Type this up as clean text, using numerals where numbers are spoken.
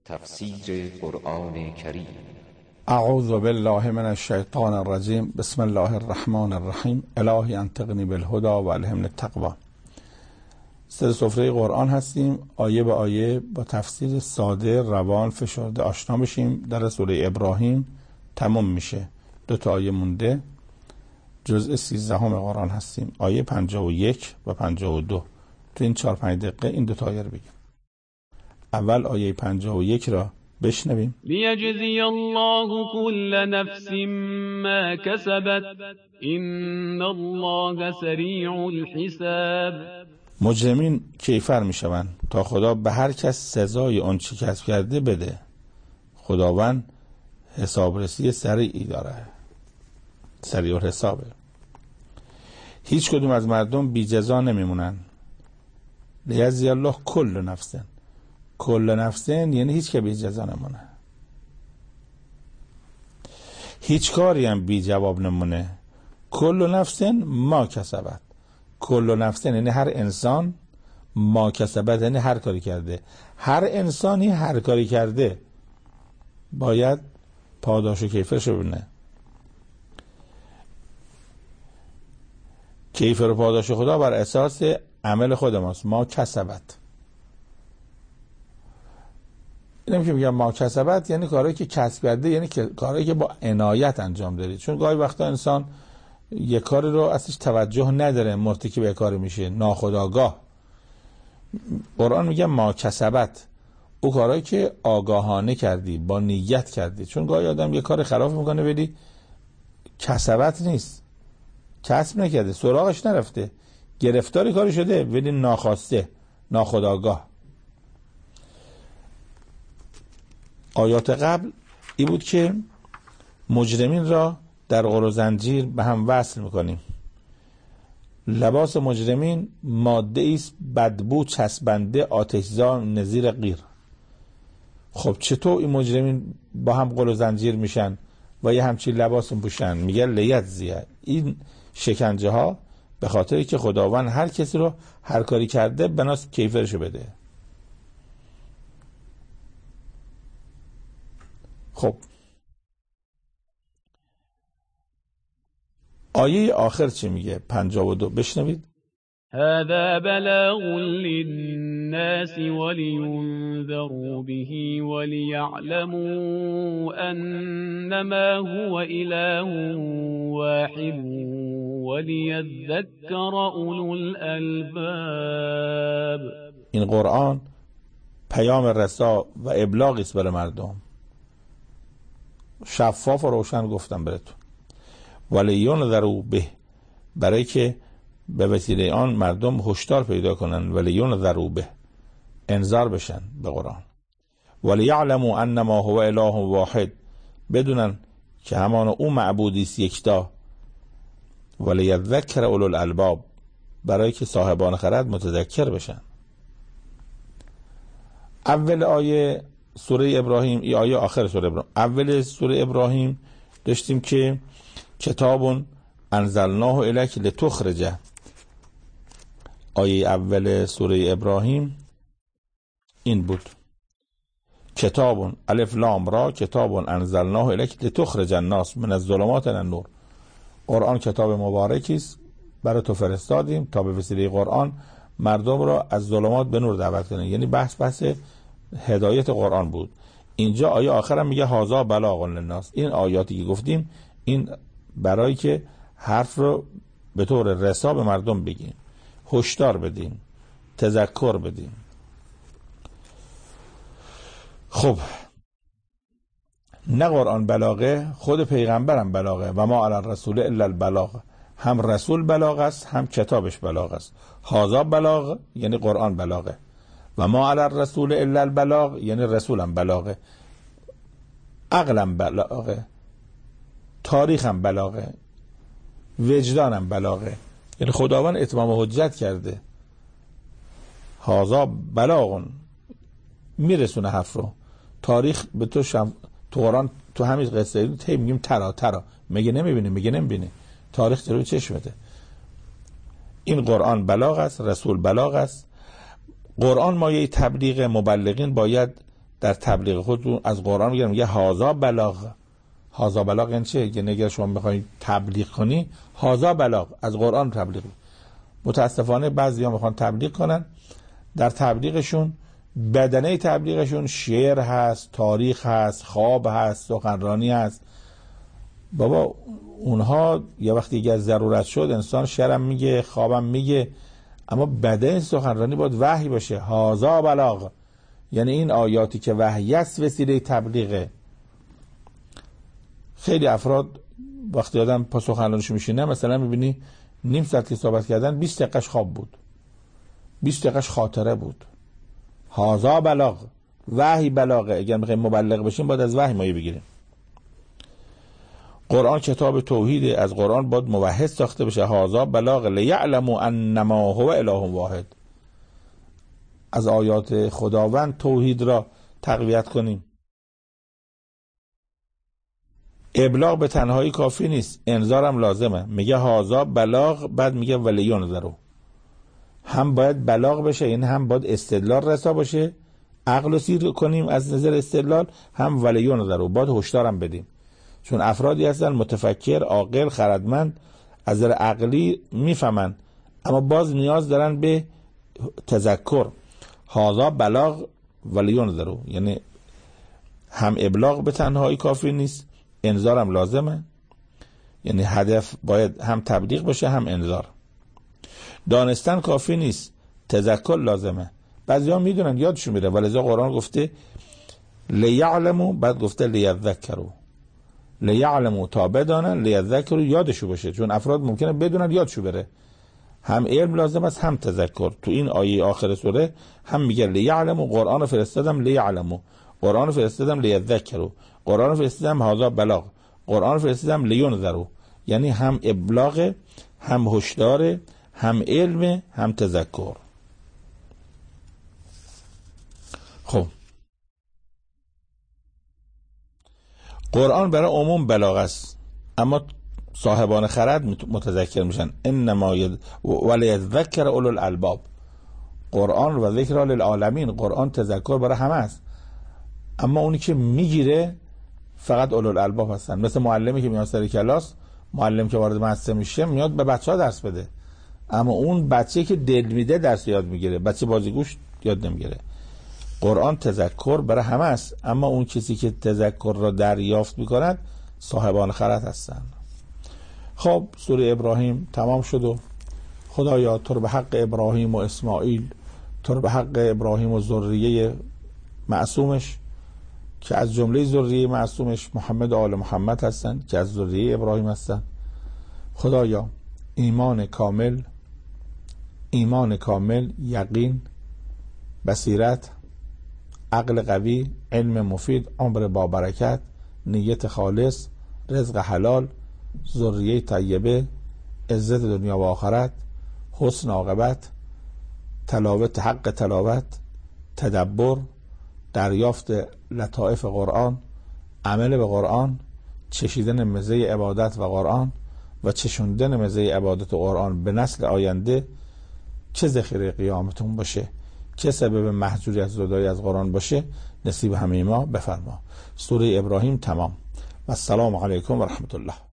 تفسیر قرآن کریم. اعوذ بالله من الشیطان الرجیم. بسم الله الرحمن الرحیم. الهی انطقنی بالهدی و الهمنی التقوی. سر سفره قرآن هستیم. آیه به آیه با تفسیر ساده، روان، فشرده آشنا بشیم. در سوره ابراهیم تمام میشه. 2 آیه مونده. جزء 13 قرآن هستیم. آیه 51 و 52. تو این 4-5 دقیقه این 2 آیه رو بگیم. اول آیه 51 را بشنویم. لیجزی الله كل نفس ما کسبت ان الله سریع الحساب. مجرمین کیفر میشوند تا خدا به هر کس سزای آن چی کسب کرده بده. خداوند حسابرسی سریعی داره، سریع الحسابه. هیچ کدوم از مردم بی جزا نمیمونن. لیجزی الله کل نفس، کل نفسن یعنی هیچ که بی جزا نمونه، هیچ کاری هم بی جواب نمونه. کل نفسن ما کسبت، کل نفسن یعنی هر انسان، ما کسبت یعنی هر کاری کرده. هر انسانی هر کاری کرده باید پاداش و کیفرش رو ببینه. کیفر و پاداش خدا بر اساس عمل خود ماست. ما کسبت، اینم که میگم ما کسبت یعنی کارهایی که کسب کرده، یعنی کارهایی که با عنایت انجام دارید. چون گاهی وقتا انسان یه کاری رو ازش توجه نداره، مرتکب کاری میشه ناخودآگاه. قرآن میگه ما کسبت، او کارهایی که آگاهانه کردی، با نیت کردی. چون گاهی آدم یه کار خلاف میکنه ولی کسبت نیست، کسب نکرده، سراغش نرفته، گرفتاری کاری شده ولی ناخواسته، ناخودآگاه. آیات قبل این بود که مجرمین را در غر و زنجیر به هم وصل میکنیم. لباس مجرمین ماده است بدبو چسبنده آتشزا نظیر قیر. خب چطور این مجرمین با هم غر و زنجیر میشن و یه همچین لباس میپوشن؟ میگه لیجزیه. این شکنجه ها به خاطری که خداوند هر کسی رو هر کاری کرده بناس کیفرشو بده. خب آیه آخر چی میگه؟ 52 بشنوید. هذا بلاغ للناس ولينذروا به وليعلموا أنما هو إله واحد وليذكر أولو الألباب. این قرآن پیام رسا و ابلاغی است برای مردم، شفاف و روشن گفتم براتون. ولینذروا به، برای که به وسیله آن مردم هشدار پیدا کنن. ولینذروا به، انذار بشن به قرآن. ولیعلموا انما هو اله واحد، بدونن که همان او معبودی است یکتا. ولیذکر اولو الالباب، برای که صاحبان خرد متذکر بشن. اول آیه سوره ابراهیم، این آیه آخر سوره ابراهیم. اول سوره ابراهیم داشتیم که کتاب انزلناه الیک لتخرج. آیه اول سوره ابراهیم این بود، کتاب الف لام را کتاب انزلناه الیک لتخرج الناس من الظلمات الی النور. قرآن کتاب مبارکی است، برای تو فرستادیم تا به وسیله قرآن مردم را از ظلمات به نور دعوت کنند. یعنی بحث هدایت قرآن بود. اینجا آیه آخر هم میگه هذا بلاغ للناس. این آیاتی که گفتیم این برای که حرف رو به طور رسا به مردم بگیم، هشدار بدیم، تذکر بدیم. خب نه قرآن بلاغه، خود پیغمبرم بلاغه. و ما علی الرسول الا البلاغ، هم رسول بلاغ است هم کتابش بلاغ است. هذا بلاغ یعنی قرآن بلاغه، و ما علی الرسول الا البلاغ یعنی رسولم بلاغه، عقلم بلاغه، تاریخم بلاغه، وجدانم بلاغه. یعنی خداوند اتمام حجت کرده. هذا بلاغ، میرسونه حرف رو. تاریخ به تو تو قرآن تو همین قصه تی میگیم ترا میگه نمیبینی، میگه نمیبینی، تاریخ جلوی چشمته. این قرآن بلاغ است، رسول بلاغ است. قرآن مایه تبلیغ، مبلغین باید در تبلیغ خودتون از قرآن میگن، میگه هازا بلاغ. هازا بلاغ یعنی چه؟ یعنی اگر شما بخواید تبلیغ کنی، هازا بلاغ، از قرآن تبلیغ. متاسفانه بعضیا میخوان تبلیغ کنن، در تبلیغشون بدنه تبلیغشون شعر هست، تاریخ هست، خواب هست، سخنرانی هست. بابا اونها یه وقتی اگر ضرورت شد انسان شعرم میگه، خوابم میگه، اما بدنه سخنرانی باید وحی باشه. هازا بلاغ یعنی این آیاتی که وحی است وسیله تبلیغه. خیلی افراد وقتی آدم پا سخنرانیش میشینه مثلا میبینی نیم ساعت که صحبت کردن 20 دقیقش خواب بود، 20 دقیقش خاطره بود. هازا بلاغ، وحی بلاغه. اگر میخوایم مبلغ بشیم باید از وحی مایه بگیریم. قرآن کتاب توحیده، از قرآن باید موحد ساخته بشه. هازا بلاغ لیعلموا انما هو اله واحد. از آیات خداوند توحید را تقویت کنیم. ابلاغ به تنهایی کافی نیست، انذارم لازمه. میگه هازا بلاغ، بعد میگه ولیونذروا. هم باید بلاغ بشه، این هم باید استدلال رسا باشه، عقل رو سیر کنیم از نظر استدلال، هم ولیونذروا، باید هشدارم بدیم. چون افرادی هستن متفکر، عاقل، خردمند، از نظر عقلی میفهمن، اما باز نیاز دارن به تذکر. هازا بلاغ ولیونذروا، یعنی هم ابلاغ به تنهایی کافی نیست، انذارم لازمه. یعنی هدف باید هم تبلیغ باشه هم انذار. دانستن کافی نیست، تذکر لازمه. بعضیا میدونن یادشون میره، ولذا قرآن گفته لیعلموا، بعد گفته لیذکروا. لیعلموا تا بدانن، لیذکروا یادشو باشه، چون افراد ممکنه بدونن یادشو بره. هم علم لازم است هم تذکر. تو این آیه آخر سوره هم میگه لیعلموا، قرآن فرستادم لیعلموا، قرآن فرستادم لیذکروا، قرآن فرستادم هازا بلاغ، قرآن فرستادم لیونذروا. یعنی هم ابلاغ، هم هشدار، هم علم، هم تذکر. خب قرآن برای عموم بلاغ است، اما صاحبان خرد متذکر میشن. انما ولیذکر اولو الالباب. قرآن و ذکر للعالمین، قرآن تذکر برای همه است، اما اونی که میگیره فقط اولو الالباب هستن. مثل معلمی که میاد سر کلاس، معلم که وارد مدرسه میشه میاد به بچه‌ها درس بده، اما اون بچه‌ای که دل میده درس یاد میگیره، بچه بازیگوش یاد نمیگیره. قرآن تذکر برای همه است، اما اون کسی که تذکر را دریافت میکند صاحبان خرد هستند. خب سوره ابراهیم تمام شد و خدایا تو رو به حق ابراهیم و اسماعیل، تو رو به حق ابراهیم و ذریه معصومش که از جمله ذریه معصومش محمد و آل محمد هستند که از ذریه ابراهیم هستند. خدایا ایمان کامل، یقین، بصیرت، عقل قوی، علم مفید، عمر با برکت، نیت خالص، رزق حلال، ذریه طیبه، عزت دنیا و آخرت، حسن عاقبت، تلاوت حق تلاوت، تدبر، دریافت لطائف قرآن، عمل به قرآن، چشیدن مزه عبادت و قرآن و چشوندن مزه عبادت و قرآن به نسل آینده، چه ذخیره قیامتون باشه، چه سبب محجوری از جدایی از قرآن باشه، نصیب همه ما بفرما. سوره ابراهیم تمام. و السلام علیکم و رحمت الله.